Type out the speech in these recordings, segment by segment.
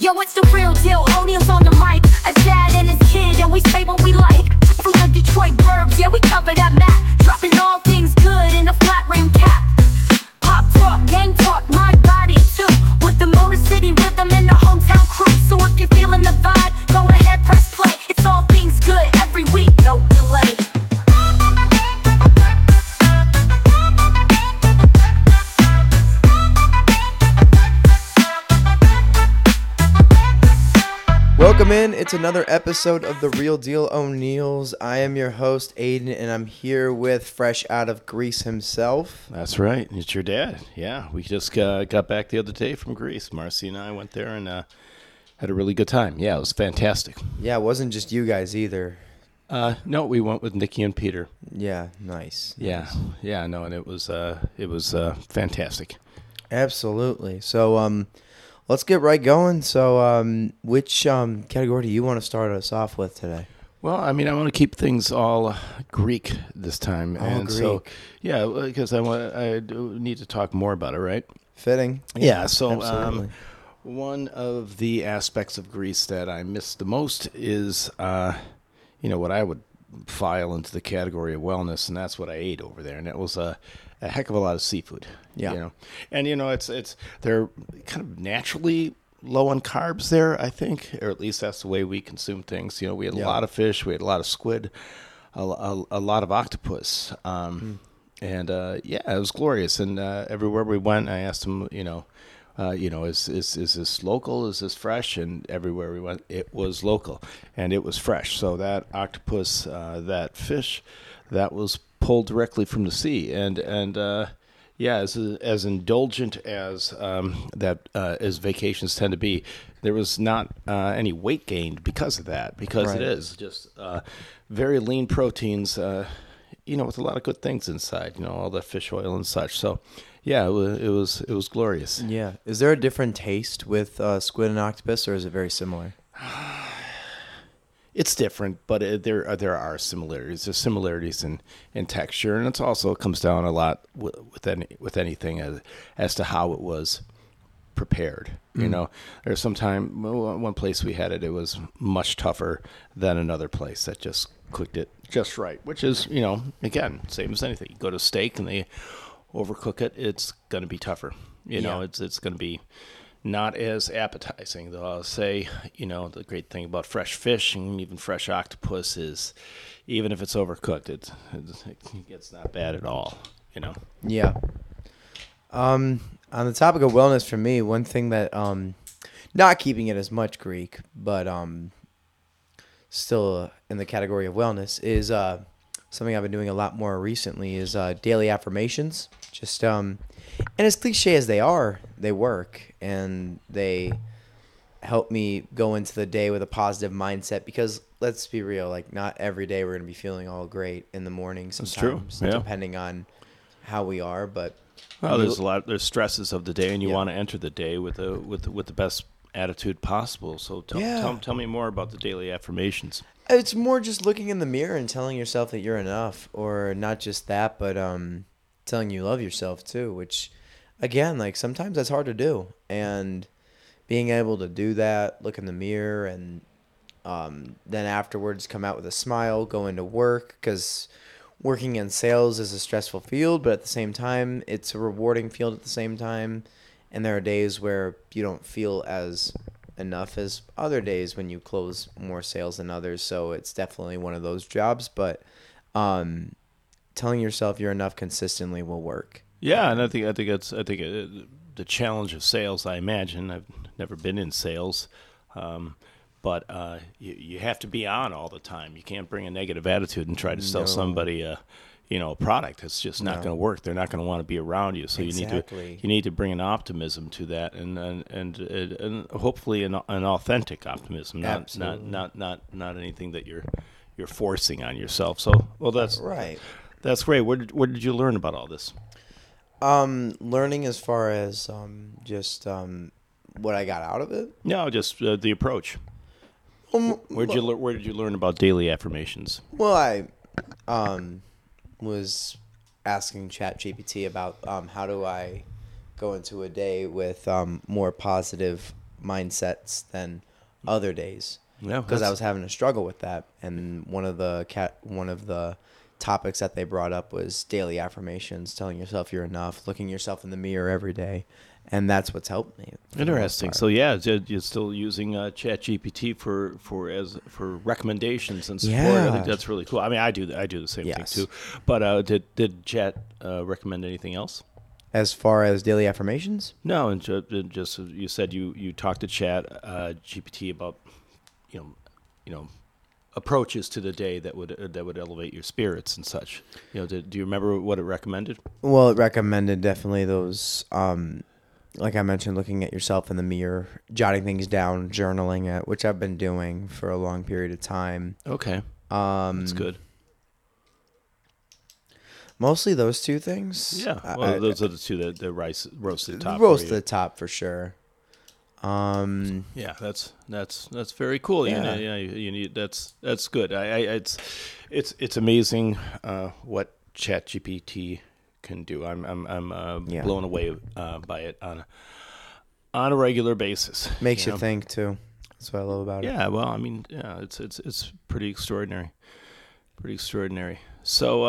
Yo, it's the real deal, O'Neal's on the mic. A dad and his kid, and we say what we like. From the Detroit burbs, yeah, we cover that map. Dropping all things good in a flat rim cap. Pop talk, gang talk, my body too. With the Motor City rhythm and the hometown crew. So if you're feeling the vibe, go ahead, press play. It's all things good every week, no delay. Welcome in. It's another episode of The Real Deal O'Neals. I am your host, Aiden, and I'm here with fresh out of Greece himself. That's right. It's your dad. Yeah, we just got back the other day from Greece. Marcy and I went there and had a really good time. Yeah, it was fantastic. Yeah, it wasn't just you guys either. No, we went with Nikki and Peter. Yeah, nice. Yeah, no, and it was fantastic. Absolutely. So, let's get right going. So, which category do you want to start us off with today? Well, I mean, I want to keep things all Greek this time, Greek. So yeah, because I do need to talk more about it, right? Fitting. Yeah. So, absolutely. one of the aspects of Greece that I miss the most is, what I would file into the category of wellness, and that's what I ate over there, and it was a heck of a lot of seafood. Yeah. And it's they're kind of naturally low on carbs there, I think, or at least that's the way we consume things. We had a lot of fish, we had a lot of squid, a lot of octopus, and it was glorious. And everywhere we went, I asked them, is this local? Is this fresh? And everywhere we went, it was local and it was fresh. So that octopus, that fish, that was pulled directly from the sea, and as indulgent as as vacations tend to be, there was not any weight gained because of that, because Right. It is just very lean proteins, with a lot of good things inside, all the fish oil and such. So, yeah, it was glorious. Yeah. Is there a different taste with squid and octopus, or is it very similar? It's different, but there are similarities. There's similarities in texture, and it also comes down a lot with anything as to how it was prepared. There's one place we had it was much tougher than another place that just cooked it just right, which is, again, same as anything. You go to steak and they overcook it, it's going to be tougher. It's going to be not as appetizing, though. I'll say, the great thing about fresh fish and even fresh octopus is, even if it's overcooked, it's not bad at all. Yeah. On the topic of wellness, for me, one thing that not keeping it as much Greek, but still in the category of wellness, is something I've been doing a lot more recently is daily affirmations. Just and as cliche as they are, they work, and they help me go into the day with a positive mindset, because let's be real, like, not every day we're going to be feeling all great in the morning sometimes, true. Yeah. depending on how we are, but well, there's stresses of the day, and you want to enter the day with the best attitude possible. So tell me more about the daily affirmations. It's more just looking in the mirror and telling yourself that you're enough, or not just that, but telling you love yourself too, which, again, like, sometimes that's hard to do. And being able to do that, look in the mirror, and then afterwards come out with a smile, go into work, because working in sales is a stressful field, but at the same time, it's a rewarding field at the same time. And there are days where you don't feel as enough as other days when you close more sales than others. So it's definitely one of those jobs, but telling yourself you're enough consistently will work. Yeah, and I think the challenge of sales, I imagine, I've never been in sales, but you have to be on all the time. You can't bring a negative attitude and try to sell somebody a product. It's just not going to work. They're not going to want to be around you. So Exactly. you need to bring an optimism to that, and hopefully an authentic optimism, not anything that you're forcing on yourself. So, well, that's Right. That's great. Where did you learn about all this? Learning as far as just what I got out of it. No, just the approach. Where did you learn about daily affirmations? Well, I was asking ChatGPT about how do I go into a day with more positive mindsets than other days. Yeah, Because I was having a struggle with that, and one of the topics that they brought up was daily affirmations, telling yourself you're enough, looking yourself in the mirror every day, and that's what's helped me. Interesting. So yeah, you're still using ChatGPT for recommendations and support. I think that's really cool. I mean, I do the same thing too. But did Chat recommend anything else? As far as daily affirmations? No, and just you said you talked to Chat GPT about approaches to the day that would elevate your spirits and such. Do you remember what it recommended? Well, it recommended definitely those, like I mentioned, looking at yourself in the mirror, jotting things down, journaling it, which I've been doing for a long period of time. Okay, that's good. Mostly those two things. Yeah, well, those are the two that rose to the top. Rose to the top for sure. Yeah, that's very cool. Yeah. You need that's good. It's amazing what ChatGPT can do. I'm blown away by it on a regular basis. Makes you think too. That's what I love about it. Yeah, well, I mean, yeah, it's pretty extraordinary. Pretty extraordinary. So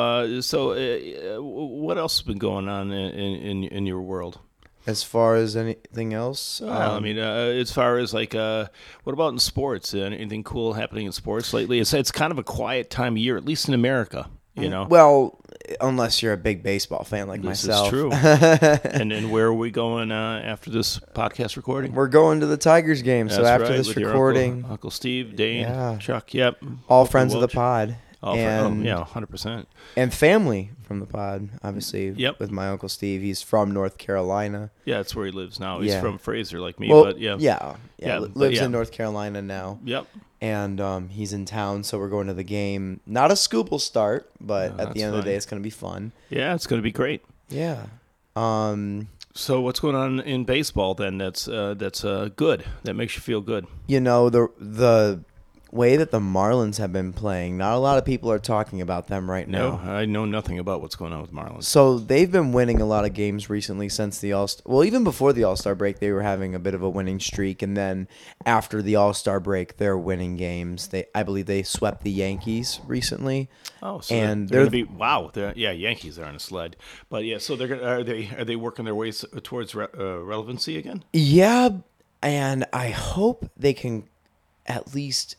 what else has been going on in your world? As far as anything else? I mean, as far as like, what about in sports? Anything cool happening in sports lately? It's kind of a quiet time of year, at least in America. Well, unless you're a big baseball fan like myself. This is true. And where are we going after this podcast recording? We're going to the Tigers game. So after this with recording, your Uncle Steve, Dane, Chuck, yep, all friends of the pod. And 100%. And family from the pod, obviously. Yep. With my Uncle Steve. He's from North Carolina. Yeah, that's where he lives now. He's from Fraser like me, well, but yeah. Yeah. Lives in North Carolina now. Yep. And he's in town, so we're going to the game. Not a scoop will start, but at the end of the day, it's going to be fun. Yeah, it's going to be great. Yeah. So what's going on in baseball then that's good, that makes you feel good? The way that the Marlins have been playing, not a lot of people are talking about them right now. No, I know nothing about what's going on with Marlins. So they've been winning a lot of games recently since the All-Star. Well, even before the All-Star break, they were having a bit of a winning streak, and then after the All-Star break, they're winning games. I believe they swept the Yankees recently. Oh, so and they're going to be Yankees are on a sled, but yeah. So are they working their ways towards relevancy again? Yeah, and I hope they can at least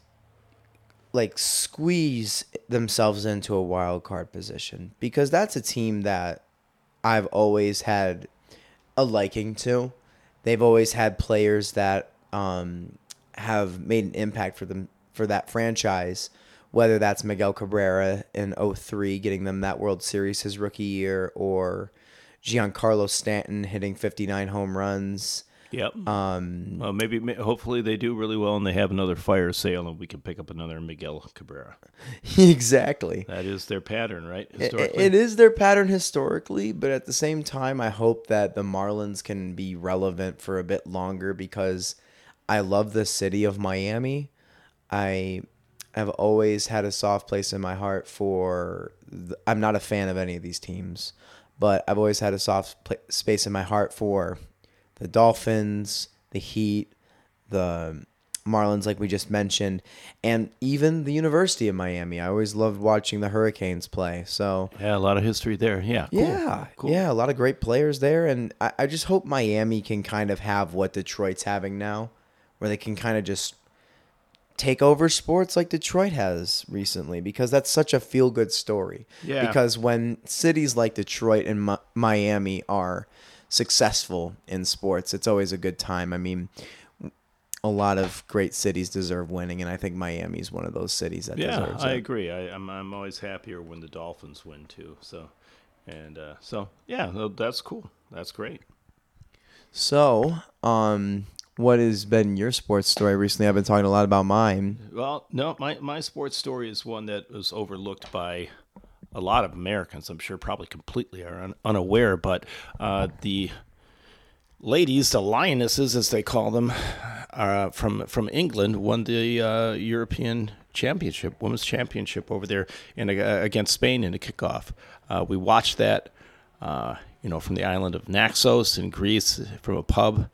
squeeze themselves into a wild card position, because that's a team that I've always had a liking to. They've always had players that have made an impact for that franchise, whether that's Miguel Cabrera in 2003 getting them that World Series his rookie year, or Giancarlo Stanton hitting 59 home runs. Yep. Well, hopefully they do really well and they have another fire sale and we can pick up another Miguel Cabrera. Exactly. That is their pattern, right? Historically. It is their pattern historically, but at the same time, I hope that the Marlins can be relevant for a bit longer, because I love the city of Miami. I have always had a soft place in my heart for. I'm not a fan of any of these teams, but I've always had a soft space in my heart for the Dolphins, the Heat, the Marlins, like we just mentioned, and even the University of Miami. I always loved watching the Hurricanes play. So yeah, a lot of history there. Yeah, cool. Cool. Yeah, a lot of great players there, and I just hope Miami can kind of have what Detroit's having now, where they can kind of just take over sports like Detroit has recently, because that's such a feel-good story. Yeah. Because when cities like Detroit and Miami are successful in sports, it's always a good time. I mean, a lot of great cities deserve winning, and I think Miami's one of those cities that deserves it. I agree. I'm always happier when the Dolphins win too. So that's cool. That's great. So, what has been your sports story recently? I've been talking a lot about mine. Well, no, my sports story is one that was overlooked by a lot of Americans, I'm sure, probably completely are unaware, but the ladies, the Lionesses, as they call them, from England, won the European Championship, Women's Championship over there against Spain in the kickoff. We watched that, from the island of Naxos in Greece, from a pub,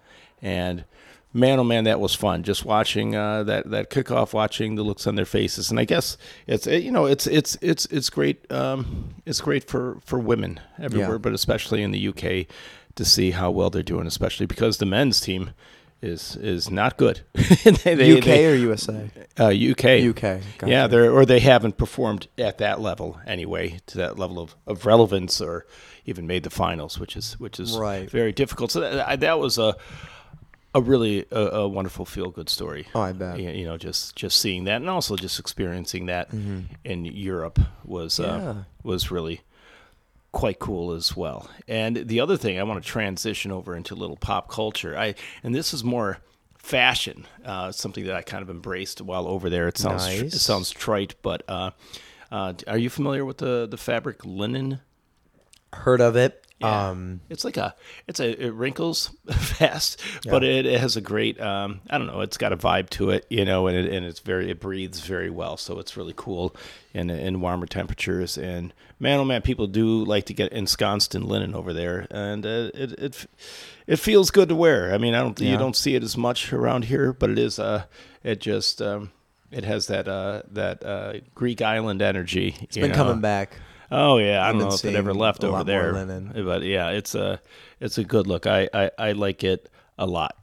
And man, oh man, that was fun. Just watching that kickoff, watching the looks on their faces, and I guess it's great. It's great for women everywhere, but especially in the UK to see how well they're doing, especially because the men's team is not good. UK or USA? UK. UK. Gotcha. Yeah, they haven't performed at that level anyway, to that level of relevance, or even made the finals, which is Right. very difficult. So that was a really wonderful feel-good story. Oh, I bet. Just seeing that, and also just experiencing that in Europe was really quite cool as well. And the other thing, I want to transition over into a little pop culture. And this is more fashion, something that I kind of embraced while over there. It sounds Nice. it sounds trite, but are you familiar with the fabric linen? Heard of it. Yeah. It wrinkles fast, but it has a great I don't know, it's got a vibe to it, and it breathes very well, so it's really cool in warmer temperatures. And man, oh man, people do like to get ensconced in linen over there, and it feels good to wear. I mean, you don't see it as much around here, but it is it has that Greek island energy. It's been coming back. Oh yeah, I don't been know if it ever seeing left a over lot there, more linen. but yeah, it's a good look. I like it a lot,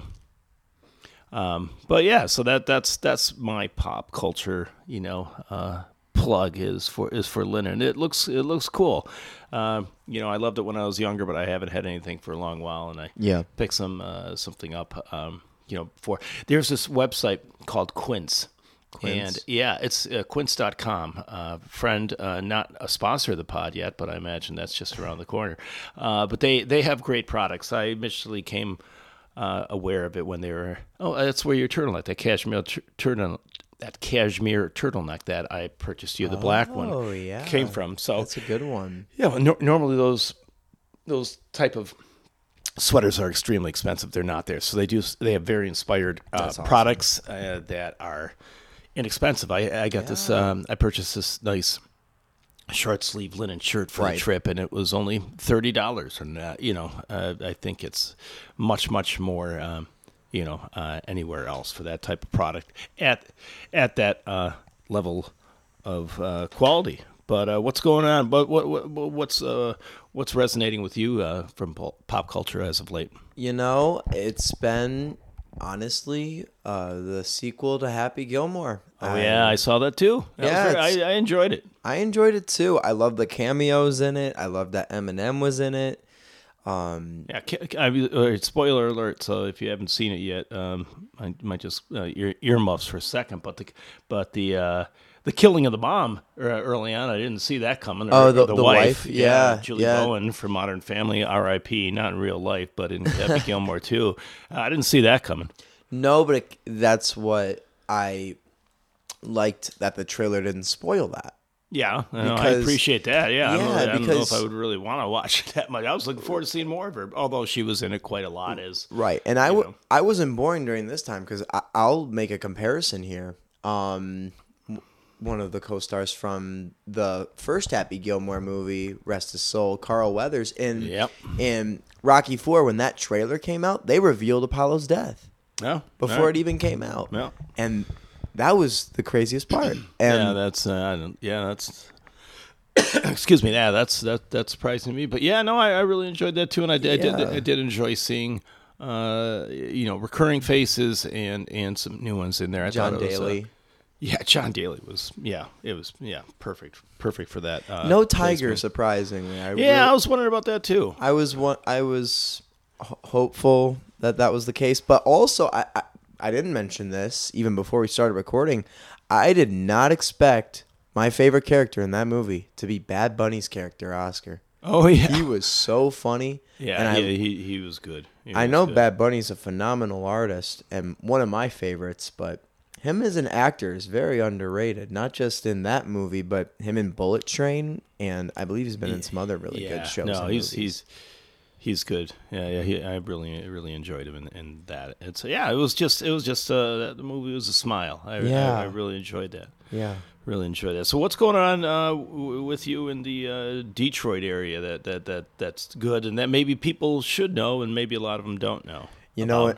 But yeah, so that's my pop culture, plug is for linen. It looks cool. I loved it when I was younger, but I haven't had anything for a long while, and I picked something up. There's this website called Quince. And yeah, it's quince.com. Friend, not a sponsor of the pod yet, but I imagine that's just around the corner. But they have great products. I initially came aware of it when they were, that's where your turtleneck, that cashmere turtleneck that I purchased you, the black one, came from. So that's a good one. Yeah, well, normally those type of sweaters are extremely expensive. They're not there, so they have very inspired products that are inexpensive. I got this. I purchased this nice short sleeve linen shirt for the trip, and it was only $30. And I think it's much more anywhere else for that type of product at that level of quality. But what's going on? But what's resonating with you from pop culture as of late? It's been honestly the sequel to Happy Gilmore. Oh yeah, I saw that too. I enjoyed it. I enjoyed it too. I love the cameos in it. I love that Eminem was in it. Spoiler alert. So if you haven't seen it yet, I might just earmuffs for a second. But the killing of the mom early on, I didn't see that coming. The wife. Julie Bowen from Modern Family, R.I.P. Not in real life, but in Happy Gilmore too. I didn't see that coming. No, but that's what I liked, that the trailer didn't spoil that. Yeah, I appreciate that. Yeah, I don't know if I would really want to watch it that much. I was looking forward to seeing more of her, although she was in it quite a lot. Right, and I wasn't born during this time, because I'll make a comparison here. One of the co-stars from the first Happy Gilmore movie, rest his soul, Carl Weathers, in Rocky IV, when that trailer came out, they revealed Apollo's death before it even came out. Yeah. And that was the craziest part. And that's excuse me. Yeah, that's surprising to me. But yeah, no, I really enjoyed that too, and I did enjoy seeing recurring faces and some new ones in there. I John thought it Daly. John Daly was perfect for that. No tiger, surprisingly. I was wondering about that too. I was hopeful that was the case, but also I didn't mention this even before we started recording. I did not expect my favorite character in that movie to be Bad Bunny's character, Oscar. Oh yeah, he was so funny. Yeah, and he was good. I know Bad Bunny's a phenomenal artist and one of my favorites, but him as an actor is very underrated. Not just in that movie, but him in Bullet Train, and I believe he's been in some other really good shows. No, he's good. I really enjoyed him in that. It was just the movie was a smile. I really enjoyed that. Yeah. Really enjoyed that. So what's going on with you in the Detroit area that's good and that maybe people should know and maybe a lot of them don't know? You know,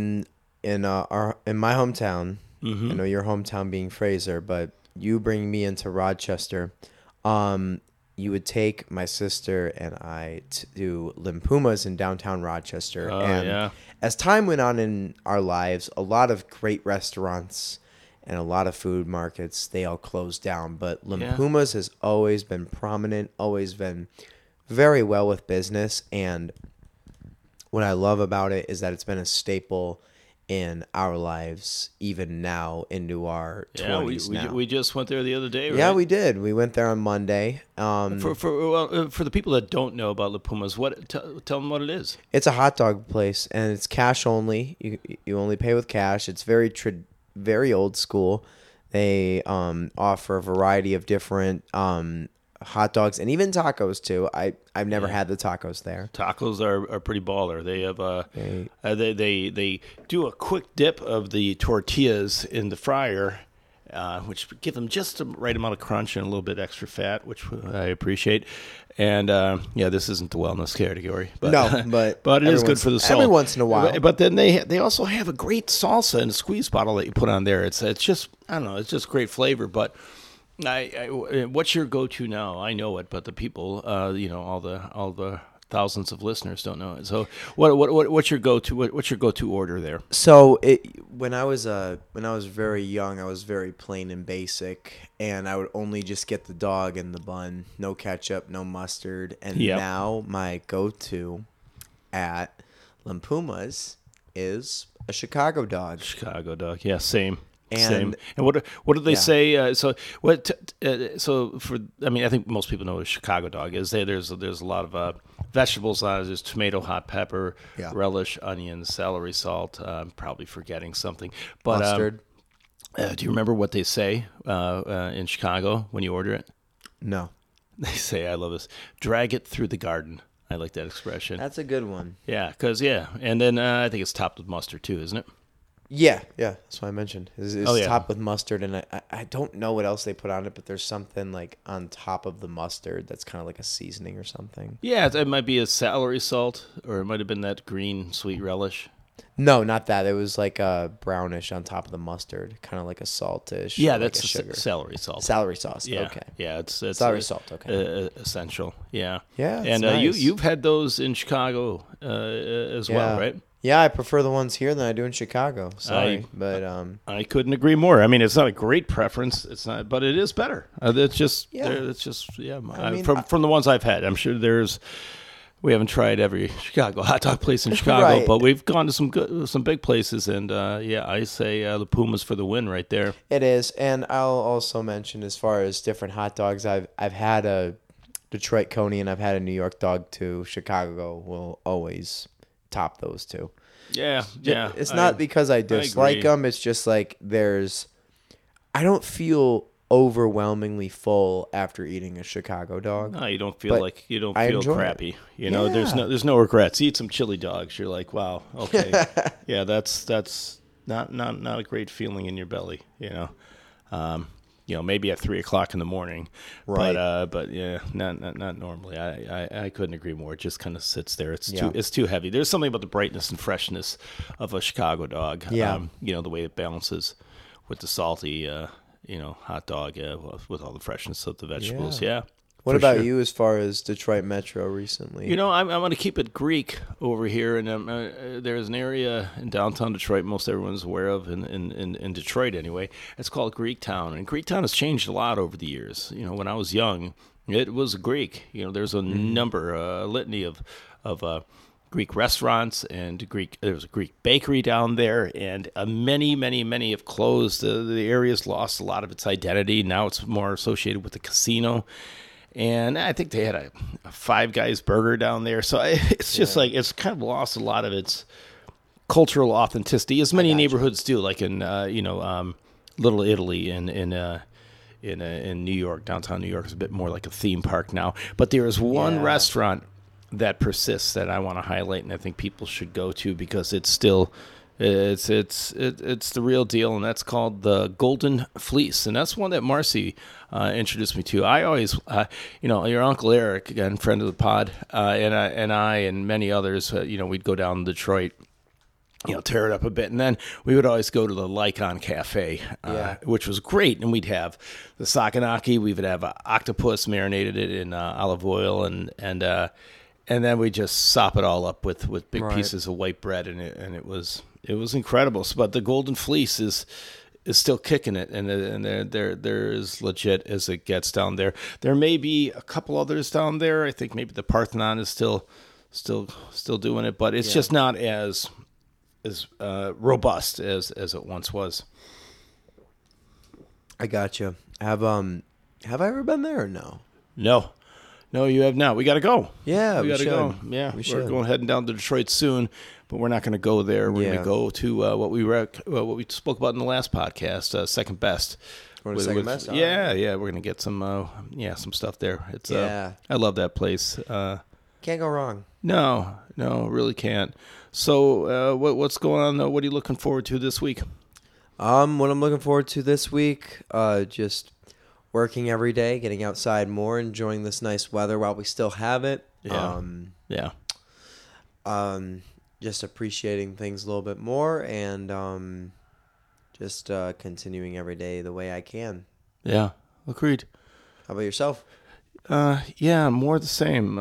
in my hometown, I know your hometown being Fraser, but you bring me into Rochester. You would take my sister and I to Limpuma's in downtown Rochester. Oh, and yeah. as time went on in our lives, a lot of great restaurants and a lot of food markets, they all closed down. But Limpuma's has always been prominent, always been very well with business. And what I love about it is that it's been a staple in our lives, even now into our 20s now. We just went there the other day, right? Yeah, we did. We went there on Monday. For the people that don't know about Limpuma's, tell them what it is. It's a hot dog place, and it's cash only. You only pay with cash. It's very old school. They offer a variety of different hot dogs and even tacos too. I've never had the tacos there. Tacos are pretty baller. They have they do a quick dip of the tortillas in the fryer, which give them just the right amount of crunch and a little bit extra fat, which I appreciate. And this isn't the wellness category, but no, but it is good for the soul every once in a while. But then they also have a great salsa in a squeeze bottle that you put on there. It's just, I don't know, it's just great flavor. But what's your go-to now? I know it, but the people, all the thousands of listeners don't know it. So what's your go-to? What's your go-to order there? So when I was very young, I was very plain and basic, and I would only just get the dog and the bun, no ketchup, no mustard. And now my go-to at Limpuma's is a Chicago dog. Chicago dog, yeah, same. And Same. And what do they say? I think most people know what a Chicago dog is. There's a lot of vegetables on it. There's tomato, hot pepper, relish, onions, celery, salt. I'm probably forgetting something. But mustard. Do you remember what they say in Chicago when you order it? No. They say, I love this, drag it through the garden. I like that expression. That's a good one. Yeah, and then I think it's topped with mustard too, isn't it? Yeah, that's what I mentioned. It's topped with mustard, and I don't know what else they put on it, but there's something like on top of the mustard that's kind of like a seasoning or something. Yeah, it might be a celery salt, or it might have been that green sweet relish. No, not that. It was like a brownish on top of the mustard, kind of like a saltish. Yeah, like that's sugar. Celery salt. Celery sauce. Yeah. Okay. Yeah, it's celery salt. Okay. Essential. Yeah. Yeah. It's and nice. you've had those in Chicago as well, right? Yeah, I prefer the ones here than I do in Chicago. Sorry, but I couldn't agree more. I mean, it's not a great preference. It's not, but it is better. It's just from the ones I've had. I'm sure we haven't tried every Chicago hot dog place in Chicago, right. But we've gone to some big places, and I say the Pumas for the win right there. It is, and I'll also mention as far as different hot dogs, I've had a Detroit Coney and I've had a New York dog too. Chicago will always top those two. Yeah. It's not because I dislike them. It's just like I don't feel overwhelmingly full after eating a Chicago dog. No, you don't feel crappy. You know, there's no regrets. Eat some chili dogs. You're like, wow, okay, yeah, that's not a great feeling in your belly. You know, maybe at 3:00 in the morning, right? But yeah, not normally. I couldn't agree more. It just kind of sits there. It's too heavy. There's something about the brightness and freshness of a Chicago dog. Yeah, the way it balances with the salty, hot dog with all the freshness of the vegetables. Yeah. What about you as far as Detroit Metro recently? I'm going to keep it Greek over here, and there's an area in downtown Detroit most everyone's aware of, in Detroit anyway. It's called Greektown, and Greektown has changed a lot over the years. When I was young, it was Greek. There's a a litany of Greek restaurants and there was a Greek bakery down there, and many have closed. The area's lost a lot of its identity. Now it's more associated with the casino. And I think they had a Five Guys burger down there. So it's just like it's kind of lost a lot of its cultural authenticity, as many neighborhoods do, like in Little Italy in New York. Downtown New York is a bit more like a theme park now. But there is one restaurant that persists that I want to highlight, and I think people should go to because it's still it's the real deal, and that's called the Golden Fleece, and that's one that Marcy introduced me to. I always, your Uncle Eric, again, friend of the pod, and I and many others, we'd go down to Detroit tear it up a bit. And then we would always go to the Lycon Cafe, which was great. And we'd have the sakanaki. We would have octopus, marinated it in olive oil, and then we just sop it all up with big pieces of white bread, and it was incredible. But the Golden Fleece is still kicking it, and they're as legit as it gets down there. There may be a couple others down there. I think maybe the Parthenon is still doing it, but it's just not as robust as it once was. I gotcha. Have I ever been there or no? No, you have not. We got to go. Yeah, we gotta should. go. Yeah, we're heading down to Detroit soon, but we're not going to go there. We're going to go to what we spoke about in the last podcast, Second Best. Second Best? Yeah, we're going to get some stuff there. It's I love that place. Can't go wrong. No, really can't. So, what's going on though? What are you looking forward to this week? What I'm looking forward to this week, just working every day, getting outside more, enjoying this nice weather while we still have it. Just appreciating things a little bit more, and just continuing every day the way I can. Yeah, agreed. How about yourself? More the same.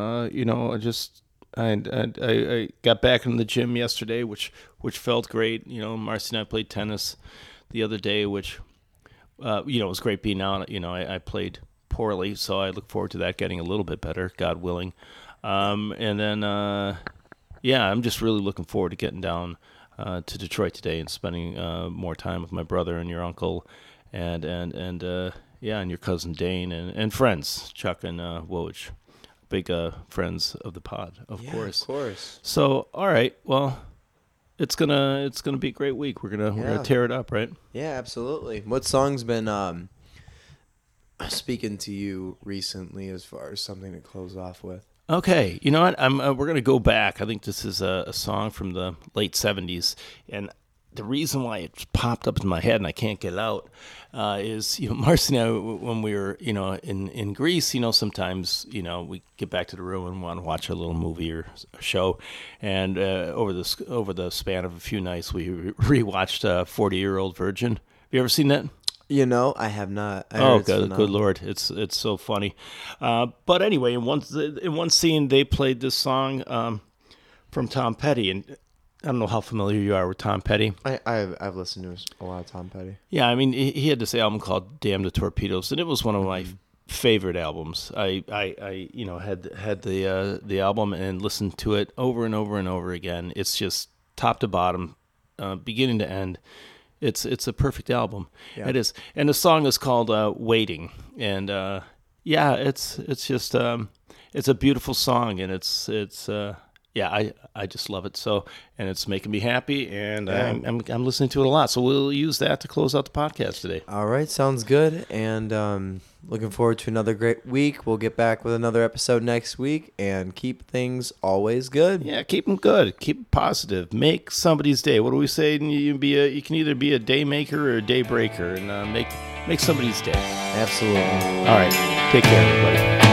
I got back in the gym yesterday, which felt great. Marcy and I played tennis the other day, which it was great being out. I played poorly, so I look forward to that getting a little bit better, God willing. And then I'm just really looking forward to getting down to Detroit today and spending more time with my brother and your uncle, and your cousin Dane and friends, Chuck and Woj. Big friends of the pod, of course. Of course. So, all right, well, it's gonna be a great week. We're gonna tear it up, right? Yeah, absolutely. What song's been speaking to you recently, as far as something to close off with? Okay, you know what? We're gonna go back. I think this is a song from the late '70s, and the reason why it popped up in my head and I can't get it out is, Marcy and I, when we were, in Greece, sometimes, we get back to the room and want to watch a little movie or a show. And over the span of a few nights, we rewatched 40-Year-Old Virgin. Have you ever seen that? I have not. Good Lord. It's so funny. But anyway, in one scene, they played this song from Tom Petty, and I don't know how familiar you are with Tom Petty. I've listened to a lot of Tom Petty. Yeah, I mean, he had this album called "Damn the Torpedoes," and it was one of my favorite albums. I had the album and listened to it over and over and over again. It's just top to bottom, beginning to end. It's a perfect album. Yeah. It is, and the song is called "Waiting," and it's just it's a beautiful song, and it's. I just love it. So, and it's making me happy, and I'm listening to it a lot. So we'll use that to close out the podcast today. All right, sounds good. And looking forward to another great week. We'll get back with another episode next week, and keep things always good. Yeah, keep them good. Keep it positive. Make somebody's day. What do we say? You can either be a day maker or a day breaker, and make somebody's day. Absolutely. All right, take care, everybody.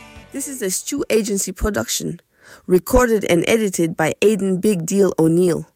A Stew Agency production, recorded and edited by Aiden Big Deal O'Neill.